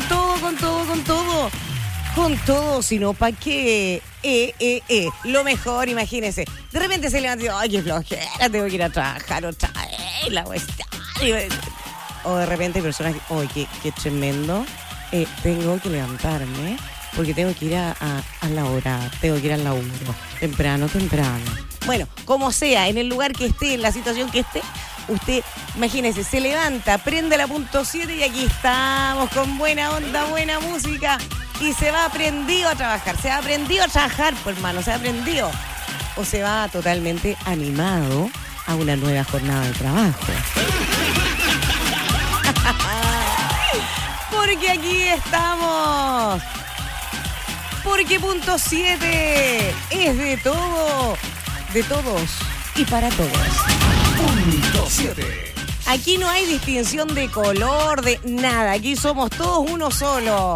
todo, si no, ¿para qué? Lo mejor, imagínense. De repente se levanta y dice, ay, qué flojera, tengo que ir a trabajar otra vez, la cuestión. O de repente hay personas que, oye, qué tremendo, tengo que levantarme porque tengo que ir a la hora, tengo que ir al laburo, temprano. Bueno, como sea, en el lugar que esté, en la situación que esté, usted, imagínese, se levanta, prende la Punto 7 y aquí estamos con buena onda, buena música y se va aprendido a trabajar. Se ha aprendido a trabajar, pues hermano, se ha aprendido. O se va totalmente animado a una nueva jornada de trabajo. Porque aquí estamos. Porque Punto 7 es de todo, de todos y para todos. Punto 7. Aquí no hay distinción de color, de nada. Aquí somos todos uno solo.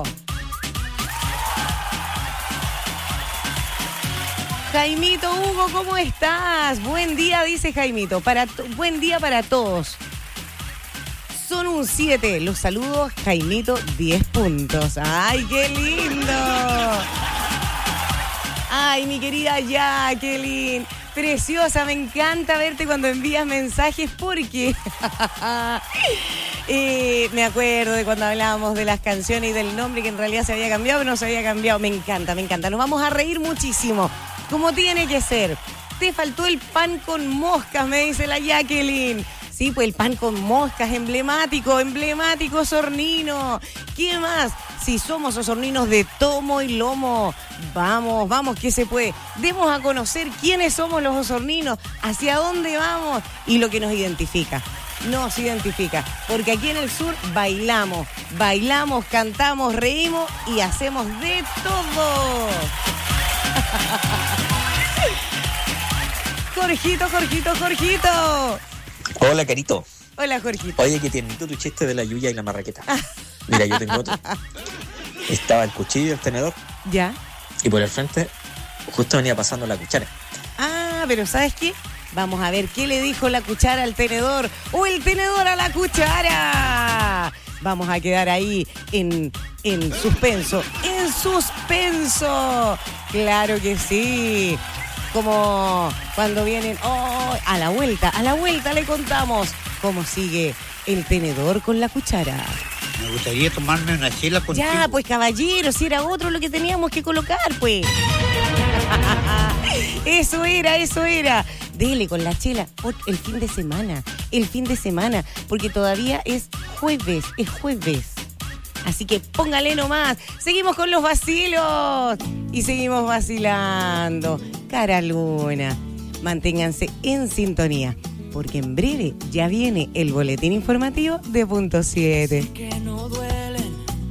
Jaimito Hugo, ¿cómo estás? Buen día, dice Jaimito. Buen día para todos. Son un 7. Los saludos, Jaimito, 10 puntos. ¡Ay, qué lindo! Ay, mi querida Jacqueline. Preciosa, me encanta verte cuando envías mensajes porque me acuerdo de cuando hablábamos de las canciones y del nombre que en realidad se había cambiado, pero no se había cambiado. Me encanta. Nos vamos a reír muchísimo, como tiene que ser. Te faltó el pan con moscas, me dice la Jacqueline. Sí, pues el pan con moscas, emblemático Osornino. ¿Qué más? Si somos osorninos de tomo y lomo, vamos, que se puede. Demos a conocer quiénes somos los osorninos, hacia dónde vamos y lo que nos identifica. Porque aquí en el sur bailamos, cantamos, reímos y hacemos de todo. Jorgito. Hola, Carito. Hola, Jorgito. Oye, que tiernito tu chiste de la yuya y la marraqueta. Mira, yo tengo otro. Estaba el cuchillo y el tenedor. Ya. Y por el frente justo venía pasando la cuchara. Ah, pero ¿sabes qué? Vamos a ver qué le dijo la cuchara al tenedor o el tenedor a la cuchara. Vamos a quedar ahí en suspenso. ¡En suspenso! Claro que sí. Como cuando vienen, a la vuelta le contamos cómo sigue el tenedor con la cuchara. Me gustaría tomarme una chela contigo. Ya, pues caballero, si era otro lo que teníamos que colocar, pues. Eso era. Dele con la chela el fin de semana, porque todavía es jueves. Así que póngale nomás. Seguimos con los vacilos y seguimos vacilando. Cara Luna, manténganse en sintonía, porque en breve ya viene el boletín informativo de Punto 7. Que no duelen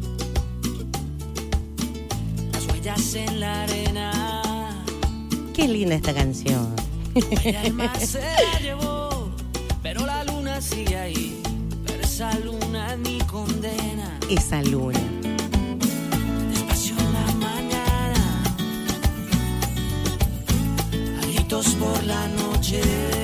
las huellas en la arena. Qué linda esta canción. El mar se la llevó, pero la luna sigue ahí. Pero esa luna es mi condena. Esa luna. Despacio en la mañana, a gritos por la noche.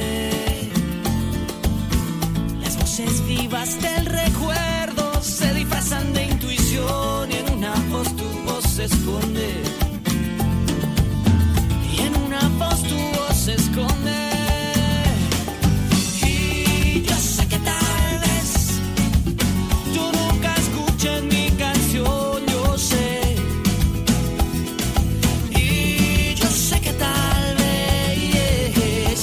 Las voces vivas del recuerdo se disfrazan de intuición y en una voz tu voz se esconde. Y en una voz tu voz se esconde. Y yo sé que tal vez tú nunca escuches mi canción, yo sé. Y yo sé que tal vez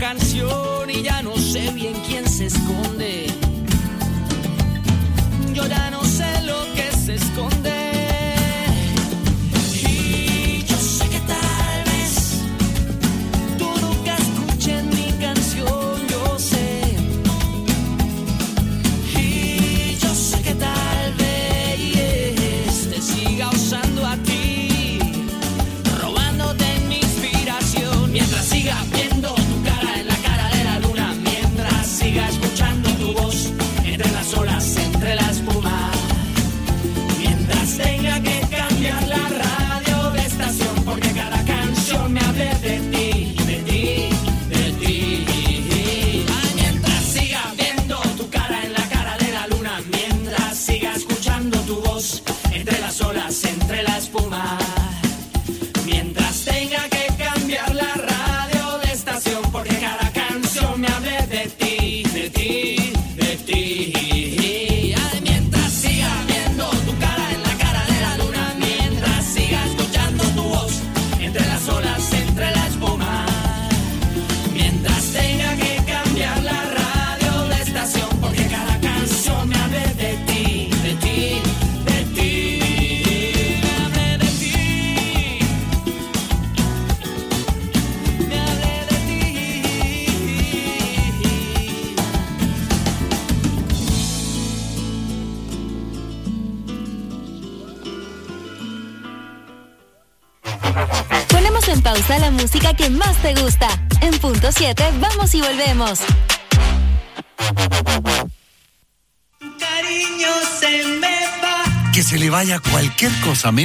canción y ya no sé bien quién se esconde. Yo ya no sé lo que se esconde. Y yo sé que tal vez tú nunca escuches mi canción, yo sé. Y yo sé que tal vez te siga usando a ti, robándote mi inspiración. Mientras siga viendo tu cara en la cara de la luna, mientras siga escuchando tu voz entre las olas, entre la espuma, mientras tenga que cambiar la radio de estación porque cada canción me hable de ti, de ti, de ti. Ay, mientras siga viendo tu cara en la cara de la luna, mientras siga escuchando tu voz entre las olas, entre la espuma, mientras tenga que cambiar la radio de estación porque cada canción me hable de ti, de ti, de ti. Ay, mientras siga viendo tu cara en la cara de la luna, mientras siga escuchando tu voz entre las olas, entre la espuma, mientras tenga que cambiar la radio de estación porque cada canción me hable de ti, de ti, de ti. Me hable de ti, me hable de ti. Ponemos en pausa la música que más te gusta. En punto 7, vamos y volvemos. Cariño se me va. Que se le vaya cualquier cosa